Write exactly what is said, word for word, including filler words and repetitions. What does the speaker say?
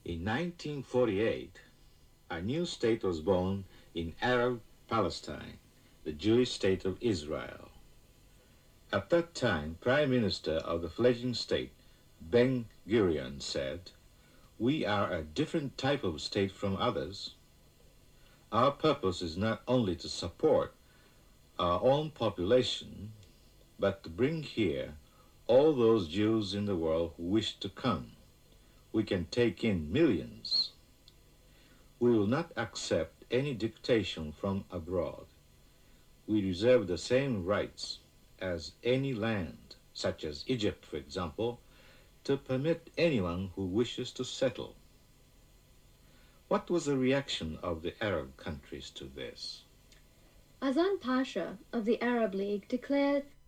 In nineteen forty-eight, a new state was born in Arab Palestine, the Jewish state of Israel. At that time, Prime Minister of the fledgling state, Ben-Gurion, said, "We are a different type of state from others. Our purpose is not only to support our own population, but to bring here all those Jews in the world who wish to come. We can take in millions. We will not accept any dictation from abroad. We reserve the same rights as any land, such as Egypt, for example, to permit anyone who wishes to settle." What was the reaction of the Arab countries to this? Azan Pasha of the Arab League declared